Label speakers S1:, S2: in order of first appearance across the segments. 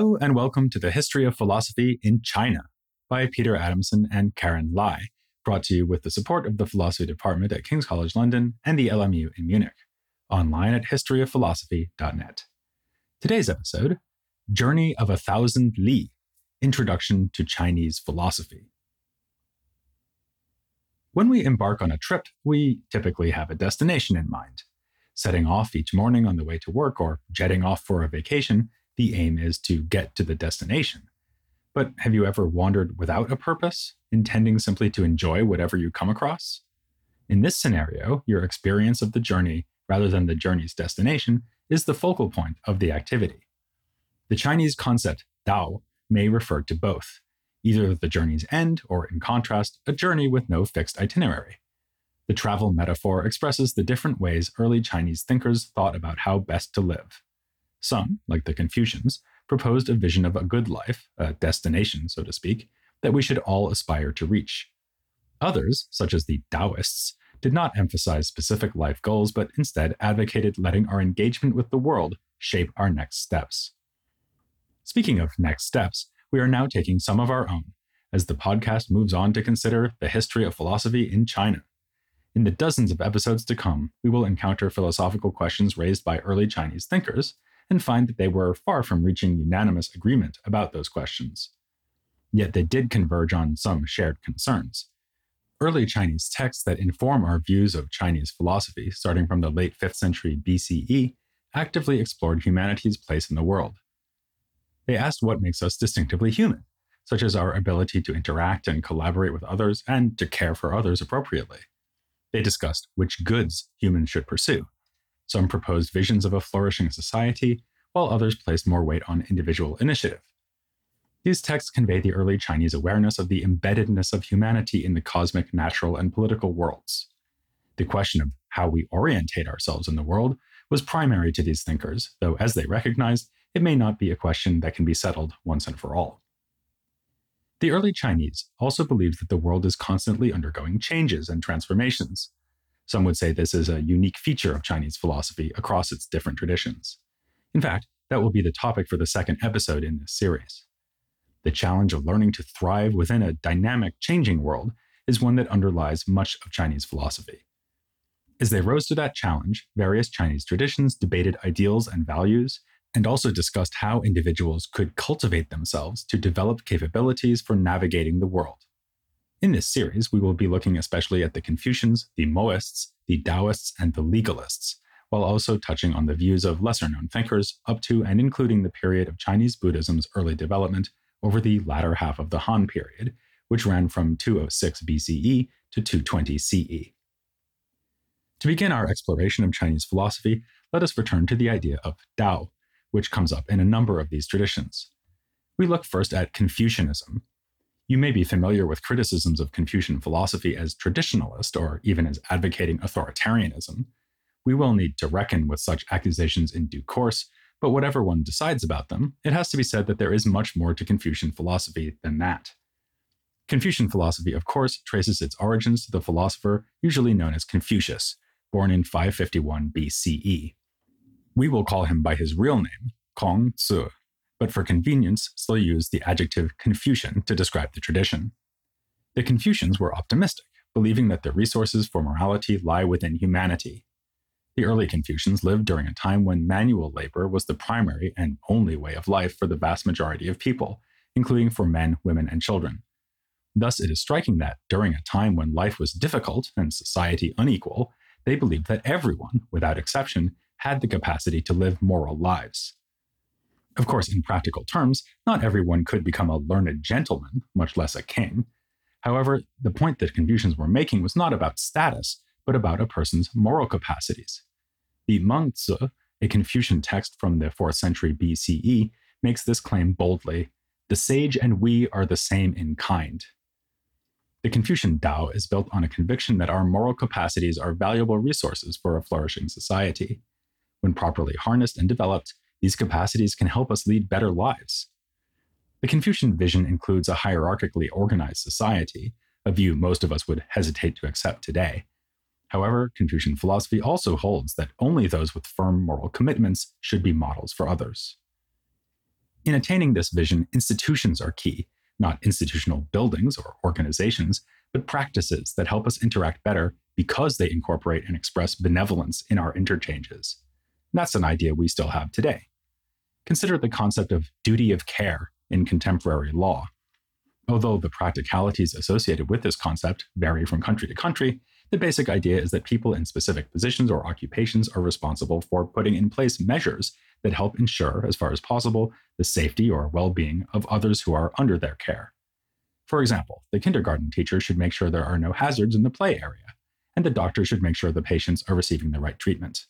S1: Hello and welcome to the History of Philosophy in China by Peter Adamson and Karen Lai, brought to you with the support of the Philosophy Department at King's College London and the LMU in Munich, online at historyofphilosophy.net. Today's episode, Journey of 1,000 Li, Introduction to Chinese Philosophy. When we embark on a trip, we typically have a destination in mind. Setting off each morning on the way to work or jetting off for a vacation, the aim is to get to the destination. But have you ever wandered without a purpose, intending simply to enjoy whatever you come across? In this scenario, your experience of the journey, rather than the journey's destination, is the focal point of the activity. The Chinese concept Dao may refer to both, either the journey's end or, in contrast, a journey with no fixed itinerary. The travel metaphor expresses the different ways early Chinese thinkers thought about how best to live. Some, like the Confucians, proposed a vision of a good life, a destination, so to speak, that we should all aspire to reach. Others, such as the Taoists, did not emphasize specific life goals, but instead advocated letting our engagement with the world shape our next steps. Speaking of next steps, we are now taking some of our own, as the podcast moves on to consider the history of philosophy in China. In the dozens of episodes to come, we will encounter philosophical questions raised by early Chinese thinkers, and find that they were far from reaching unanimous agreement about those questions. Yet they did converge on some shared concerns. Early Chinese texts that inform our views of Chinese philosophy, starting from the late 5th century BCE, actively explored humanity's place in the world. They asked what makes us distinctively human, such as our ability to interact and collaborate with others and to care for others appropriately. They discussed which goods humans should pursue. Some proposed visions of a flourishing society, while others placed more weight on individual initiative. These texts convey the early Chinese awareness of the embeddedness of humanity in the cosmic, natural, and political worlds. The question of how we orientate ourselves in the world was primary to these thinkers, though as they recognized, it may not be a question that can be settled once and for all. The early Chinese also believed that the world is constantly undergoing changes and transformations. Some would say this is a unique feature of Chinese philosophy across its different traditions. In fact, that will be the topic for the second episode in this series. The challenge of learning to thrive within a dynamic, changing world is one that underlies much of Chinese philosophy. As they rose to that challenge, various Chinese traditions debated ideals and values, and also discussed how individuals could cultivate themselves to develop capabilities for navigating the world. In this series, we will be looking especially at the Confucians, the Mohists, the Taoists, and the Legalists, while also touching on the views of lesser-known thinkers up to and including the period of Chinese Buddhism's early development over the latter half of the Han period, which ran from 206 BCE to 220 CE. To begin our exploration of Chinese philosophy, let us return to the idea of Tao, which comes up in a number of these traditions. We look first at Confucianism. You may be familiar with criticisms of Confucian philosophy as traditionalist or even as advocating authoritarianism. We will need to reckon with such accusations in due course, but whatever one decides about them, it has to be said that there is much more to Confucian philosophy than that. Confucian philosophy, of course, traces its origins to the philosopher usually known as Confucius, born in 551 BCE. We will call him by his real name, Kong Tzu, but for convenience still use the adjective Confucian to describe the tradition. The Confucians were optimistic, believing that the resources for morality lie within humanity. The early Confucians lived during a time when manual labor was the primary and only way of life for the vast majority of people, including for men, women, and children. Thus, it is striking that, during a time when life was difficult and society unequal, they believed that everyone, without exception, had the capacity to live moral lives. Of course, in practical terms, not everyone could become a learned gentleman, much less a king. However, the point that Confucians were making was not about status, but about a person's moral capacities. The Meng Tzu, a Confucian text from the 4th century BCE, makes this claim boldly: "The sage and we are the same in kind." The Confucian Tao is built on a conviction that our moral capacities are valuable resources for a flourishing society. When properly harnessed and developed, these capacities can help us lead better lives. The Confucian vision includes a hierarchically organized society, a view most of us would hesitate to accept today. However, Confucian philosophy also holds that only those with firm moral commitments should be models for others. In attaining this vision, institutions are key, not institutional buildings or organizations, but practices that help us interact better because they incorporate and express benevolence in our interchanges. And that's an idea we still have today. Consider the concept of duty of care in contemporary law. Although the practicalities associated with this concept vary from country to country, the basic idea is that people in specific positions or occupations are responsible for putting in place measures that help ensure, as far as possible, the safety or well-being of others who are under their care. For example, the kindergarten teacher should make sure there are no hazards in the play area, and the doctor should make sure the patients are receiving the right treatment.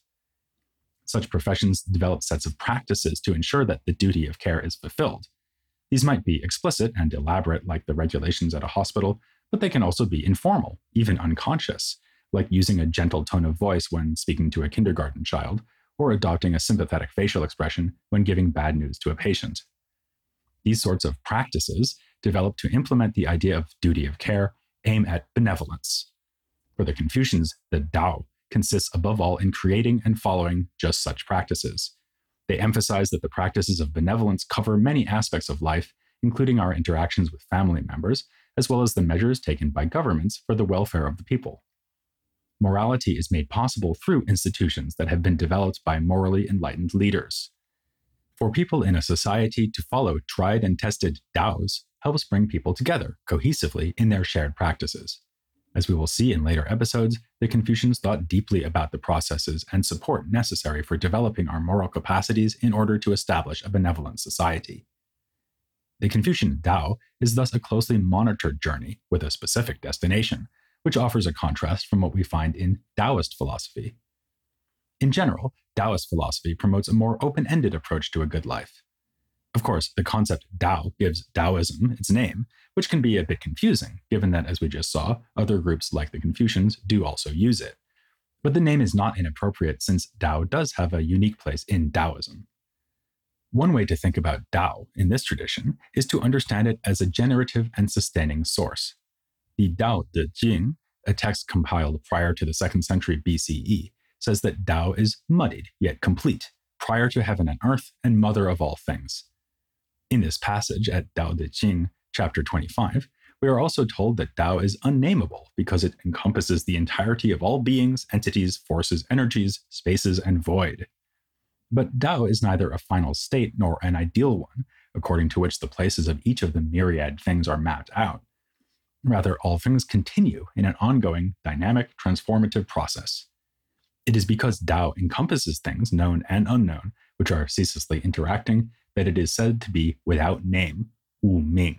S1: Such professions develop sets of practices to ensure that the duty of care is fulfilled. These might be explicit and elaborate, like the regulations at a hospital, but they can also be informal, even unconscious, like using a gentle tone of voice when speaking to a kindergarten child, or adopting a sympathetic facial expression when giving bad news to a patient. These sorts of practices, developed to implement the idea of duty of care, aim at benevolence. For the Confucians, the Tao consists above all in creating and following just such practices. They emphasize that the practices of benevolence cover many aspects of life, including our interactions with family members, as well as the measures taken by governments for the welfare of the people. Morality is made possible through institutions that have been developed by morally enlightened leaders. For people in a society to follow tried and tested Taos helps bring people together cohesively in their shared practices. As we will see in later episodes, the Confucians thought deeply about the processes and support necessary for developing our moral capacities in order to establish a benevolent society. The Confucian Tao is thus a closely monitored journey with a specific destination, which offers a contrast from what we find in Taoist philosophy. In general, Taoist philosophy promotes a more open-ended approach to a good life. Of course, the concept Tao gives Taoism its name, which can be a bit confusing, given that, as we just saw, other groups like the Confucians do also use it. But the name is not inappropriate since Tao does have a unique place in Taoism. One way to think about Tao in this tradition is to understand it as a generative and sustaining source. The Tao Te Ching, a text compiled prior to the 2nd century BCE, says that Tao is muddied yet complete, prior to heaven and earth, and mother of all things. In this passage at Tao Te Ching, chapter 25, we are also told that Tao is unnameable because it encompasses the entirety of all beings, entities, forces, energies, spaces, and void. But Tao is neither a final state nor an ideal one, according to which the places of each of the myriad things are mapped out. Rather, all things continue in an ongoing, dynamic, transformative process. It is because Tao encompasses things, known and unknown, which are ceaselessly interacting, that it is said to be without name, Wu Ming.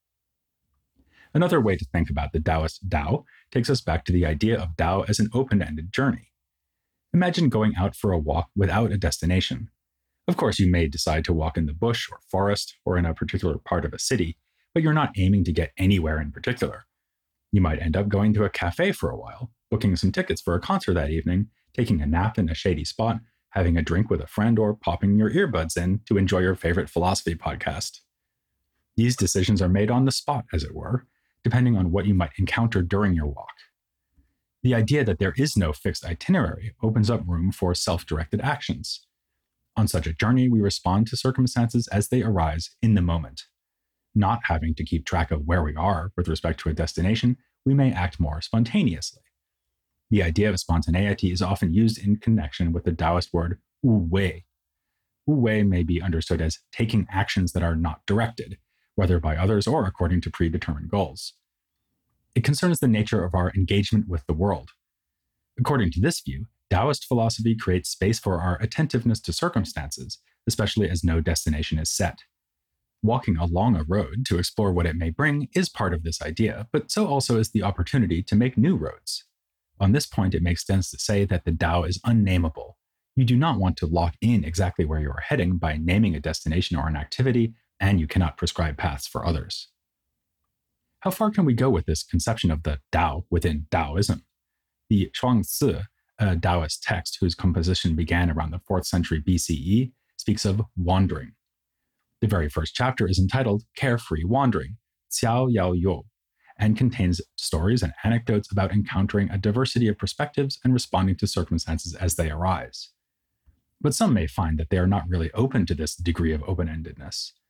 S1: Another way to think about the Taoist Tao takes us back to the idea of Tao as an open-ended journey. Imagine going out for a walk without a destination. Of course, you may decide to walk in the bush or forest or in a particular part of a city, but you're not aiming to get anywhere in particular. You might end up going to a cafe for a while, booking some tickets for a concert that evening, taking a nap in a shady spot, having a drink with a friend, or popping your earbuds in to enjoy your favorite philosophy podcast. These decisions are made on the spot, as it were, depending on what you might encounter during your walk. The idea that there is no fixed itinerary opens up room for self-directed actions. On such a journey, we respond to circumstances as they arise in the moment. Not having to keep track of where we are with respect to a destination, we may act more spontaneously. The idea of spontaneity is often used in connection with the Taoist word wu wei. Wu wei may be understood as taking actions that are not directed, whether by others or according to predetermined goals. It concerns the nature of our engagement with the world. According to this view, Taoist philosophy creates space for our attentiveness to circumstances, especially as no destination is set. Walking along a road to explore what it may bring is part of this idea, but so also is the opportunity to make new roads. On this point, it makes sense to say that the Tao is unnameable. You do not want to lock in exactly where you are heading by naming a destination or an activity, and you cannot prescribe paths for others. How far can we go with this conception of the Tao within Taoism? The Shuangzi, a Taoist text whose composition began around the 4th century BCE, speaks of wandering. The very first chapter is entitled Carefree Wandering, Xiao Yao You, and contains stories and anecdotes about encountering a diversity of perspectives and responding to circumstances as they arise. But some may find that they are not really open to this degree of open-endedness.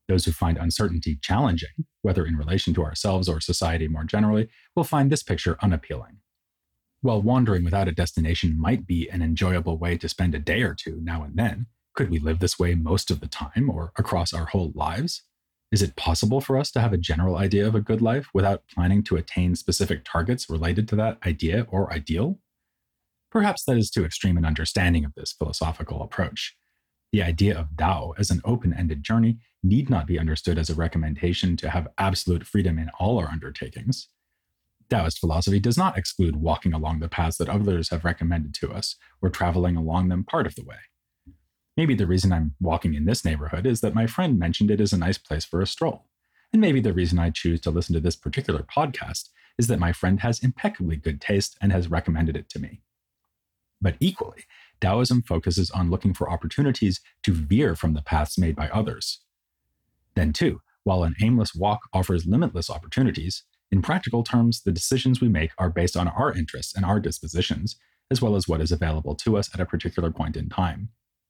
S1: Those who find uncertainty challenging, whether in relation to ourselves or society more generally, will find this picture unappealing. While wandering without a destination might be an enjoyable way to spend a day or two now and then, could we live this way most of the time or across our whole lives? Is it possible for us to have a general idea of a good life without planning to attain specific targets related to that idea or ideal? Perhaps that is too extreme an understanding of this philosophical approach. The idea of Tao as an open-ended journey need not be understood as a recommendation to have absolute freedom in all our undertakings. Taoist philosophy does not exclude walking along the paths that others have recommended to us, or traveling along them part of the way. Maybe the reason I'm walking in this neighborhood is that my friend mentioned it is a nice place for a stroll. And maybe the reason I choose to listen to this particular podcast is that my friend has impeccably good taste and has recommended it to me. But equally, Taoism focuses on looking for opportunities to veer from the paths made by others. Then too, while an aimless walk offers limitless opportunities, in practical terms, the decisions we make are based on our interests and our dispositions, as well as what is available to us at a particular point in time.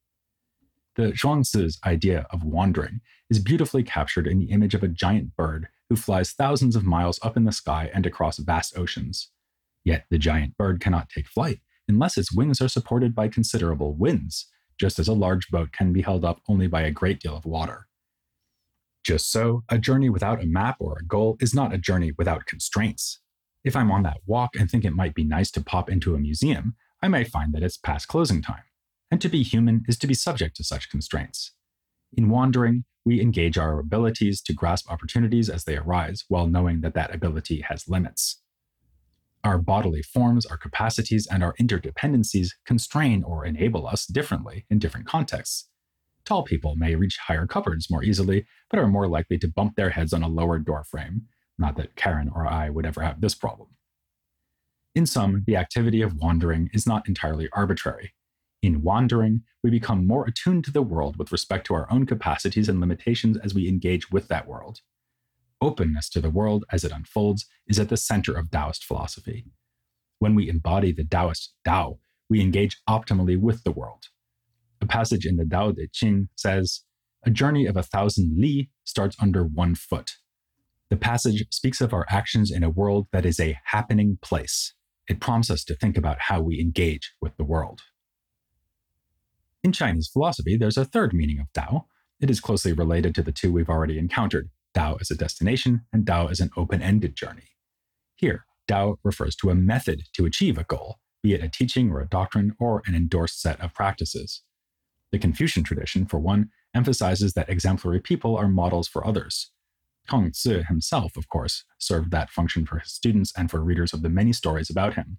S1: The Zhuangzi's idea of wandering is beautifully captured in the image of a giant bird who flies thousands of miles up in the sky and across vast oceans. Yet the giant bird cannot take flight unless its wings are supported by considerable winds, just as a large boat can be held up only by a great deal of water. Just so, a journey without a map or a goal is not a journey without constraints. If I'm on that walk and think it might be nice to pop into a museum, I may find that it's past closing time. And to be human is to be subject to such constraints. In wandering, we engage our abilities to grasp opportunities as they arise, while knowing that that ability has limits. Our bodily forms, our capacities, and our interdependencies constrain or enable us differently in different contexts. Tall people may reach higher cupboards more easily, but are more likely to bump their heads on a lower door frame. Not that Karen or I would ever have this problem. In sum, the activity of wandering is not entirely arbitrary. In wandering, we become more attuned to the world with respect to our own capacities and limitations as we engage with that world. Openness to the world as it unfolds is at the center of Taoist philosophy. When we embody the Taoist Tao, we engage optimally with the world. A passage in the Tao Te Ching says, "A journey of 1,000 li starts under 1 foot." The passage speaks of our actions in a world that is a happening place. It prompts us to think about how we engage with the world. In Chinese philosophy, there's a third meaning of Tao. It is closely related to the two we've already encountered, Tao as a destination and Tao as an open-ended journey. Here, Tao refers to a method to achieve a goal, be it a teaching or a doctrine or an endorsed set of practices. The Confucian tradition, for one, emphasizes that exemplary people are models for others. Kongzi himself, of course, served that function for his students and for readers of the many stories about him.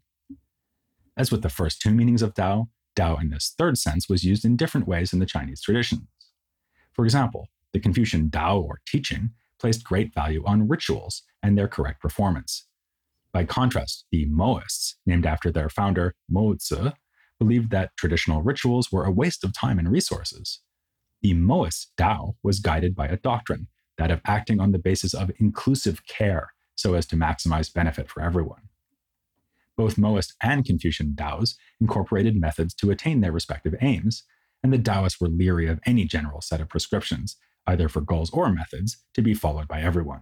S1: As with the first two meanings of Tao, Tao in this third sense was used in different ways in the Chinese traditions. For example, the Confucian Tao, or teaching, placed great value on rituals and their correct performance. By contrast, the Moists, named after their founder, Mo Tzu, believed that traditional rituals were a waste of time and resources. The Moist Tao was guided by a doctrine, that of acting on the basis of inclusive care so as to maximize benefit for everyone. Both Moist and Confucian Taos incorporated methods to attain their respective aims, and the Taoists were leery of any general set of prescriptions, either for goals or methods, to be followed by everyone.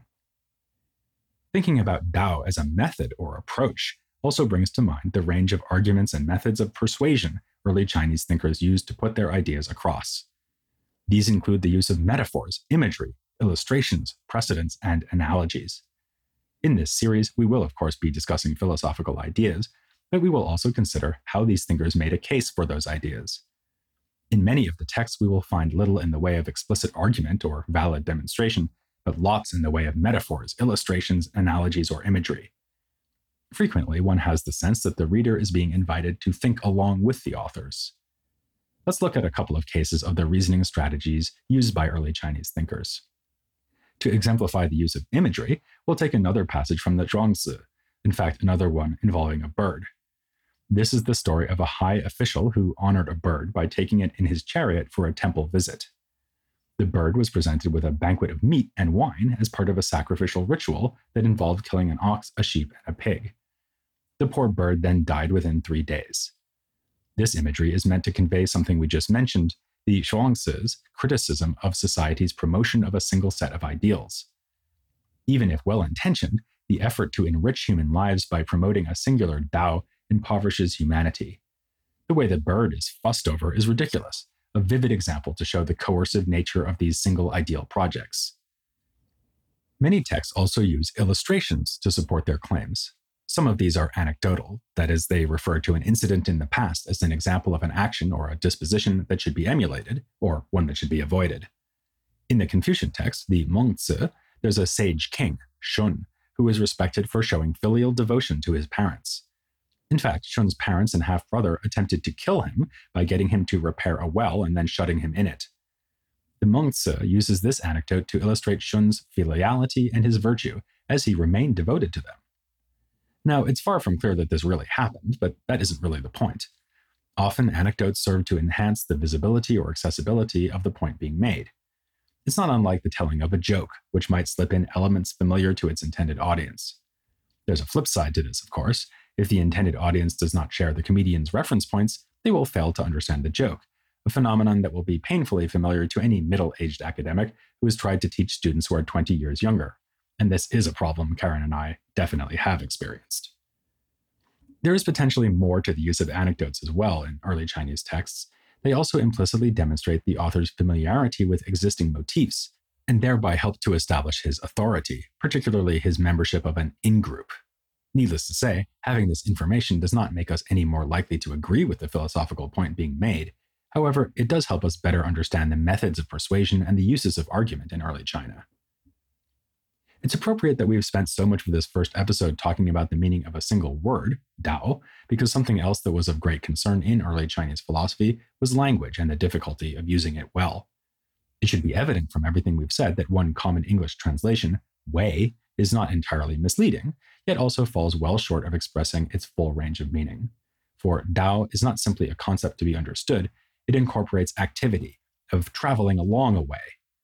S1: Thinking about Tao as a method or approach also brings to mind the range of arguments and methods of persuasion early Chinese thinkers used to put their ideas across. These include the use of metaphors, imagery, illustrations, precedents, and analogies. In this series, we will of course be discussing philosophical ideas, but we will also consider how these thinkers made a case for those ideas. In many of the texts, we will find little in the way of explicit argument or valid demonstration, but lots in the way of metaphors, illustrations, analogies, or imagery. Frequently, one has the sense that the reader is being invited to think along with the authors. Let's look at a couple of cases of the reasoning strategies used by early Chinese thinkers. To exemplify the use of imagery, we'll take another passage from the Zhuangzi, in fact, another one involving a bird. This is the story of a high official who honored a bird by taking it in his chariot for a temple visit. The bird was presented with a banquet of meat and wine as part of a sacrificial ritual that involved killing an ox, a sheep, and a pig. The poor bird then died within 3 days. This imagery is meant to convey something we just mentioned, the Zhuangzi's criticism of society's promotion of a single set of ideals. Even if well-intentioned, the effort to enrich human lives by promoting a singular Dao impoverishes humanity. The way the bird is fussed over is ridiculous, a vivid example to show the coercive nature of these single ideal projects. Many texts also use illustrations to support their claims. Some of these are anecdotal, that is, they refer to an incident in the past as an example of an action or a disposition that should be emulated, or one that should be avoided. In the Confucian text, the Mengzi, there's a sage king, Shun, who is respected for showing filial devotion to his parents. In fact, Shun's parents and half-brother attempted to kill him by getting him to repair a well and then shutting him in it. The Mengzi uses this anecdote to illustrate Shun's filiality and his virtue, as he remained devoted to them. Now, it's far from clear that this really happened, but that isn't really the point. Often, anecdotes serve to enhance the visibility or accessibility of the point being made. It's not unlike the telling of a joke, which might slip in elements familiar to its intended audience. There's a flip side to this, of course. If the intended audience does not share the comedian's reference points, they will fail to understand the joke, a phenomenon that will be painfully familiar to any middle-aged academic who has tried to teach students who are 20 years younger. And this is a problem Karen and I definitely have experienced. There is potentially more to the use of anecdotes as well in early Chinese texts. They also implicitly demonstrate the author's familiarity with existing motifs, and thereby help to establish his authority, particularly his membership of an in-group. Needless to say, having this information does not make us any more likely to agree with the philosophical point being made. However, it does help us better understand the methods of persuasion and the uses of argument in early China. It's appropriate that we've spent so much of this first episode talking about the meaning of a single word, Dao, because something else that was of great concern in early Chinese philosophy was language and the difficulty of using it well. It should be evident from everything we've said that one common English translation, way, is not entirely misleading, yet also falls well short of expressing its full range of meaning. For Dao is not simply a concept to be understood, it incorporates activity, of traveling along a way.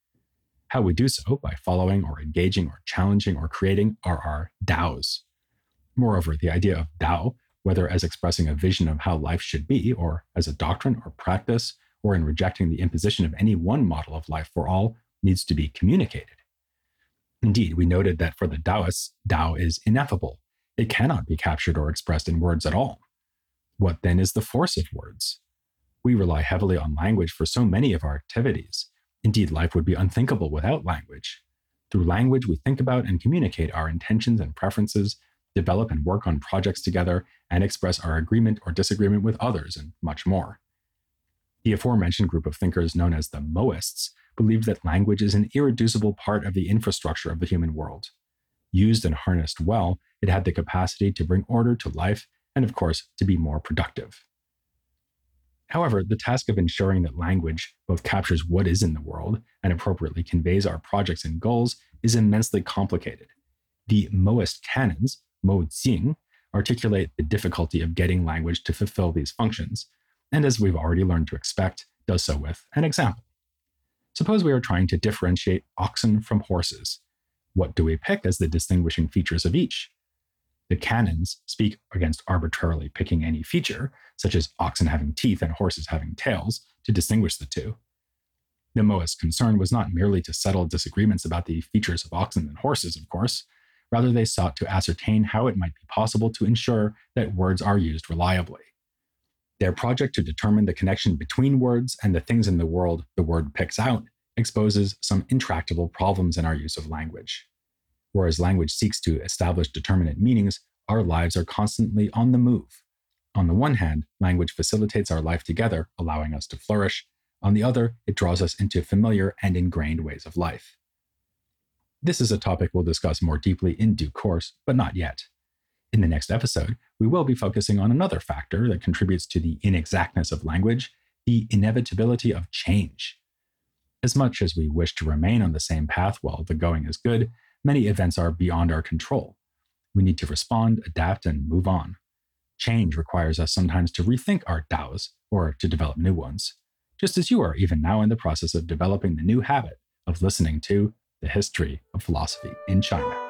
S1: How we do so, by following or engaging or challenging or creating, are our Daos. Moreover, the idea of Dao, whether as expressing a vision of how life should be, or as a doctrine or practice, or in rejecting the imposition of any one model of life for all, needs to be communicated. Indeed, we noted that for the Taoists, Dao is ineffable. It cannot be captured or expressed in words at all. What then is the force of words? We rely heavily on language for so many of our activities. Indeed, life would be unthinkable without language. Through language, we think about and communicate our intentions and preferences, develop and work on projects together, and express our agreement or disagreement with others, and much more. The aforementioned group of thinkers known as the Moists believed that language is an irreducible part of the infrastructure of the human world. Used and harnessed well, it had the capacity to bring order to life and, of course, to be more productive. However, the task of ensuring that language both captures what is in the world and appropriately conveys our projects and goals is immensely complicated. The Moist canons, Moujing, articulate the difficulty of getting language to fulfill these functions, and as we've already learned to expect, does so with an example. Suppose we are trying to differentiate oxen from horses. What do we pick as the distinguishing features of each? The canons speak against arbitrarily picking any feature, such as oxen having teeth and horses having tails, to distinguish the two. The Moist concern was not merely to settle disagreements about the features of oxen and horses, of course. Rather, they sought to ascertain how it might be possible to ensure that words are used reliably. Their project to determine the connection between words and the things in the world the word picks out exposes some intractable problems in our use of language. Whereas language seeks to establish determinate meanings, our lives are constantly on the move. On the one hand, language facilitates our life together, allowing us to flourish. On the other, it draws us into familiar and ingrained ways of life. This is a topic we'll discuss more deeply in due course, but not yet. In the next episode, we will be focusing on another factor that contributes to the inexactness of language, the inevitability of change. As much as we wish to remain on the same path while the going is good, many events are beyond our control. We need to respond, adapt, and move on. Change requires us sometimes to rethink our Daos or to develop new ones, just as you are even now in the process of developing the new habit of listening to the history of philosophy in China.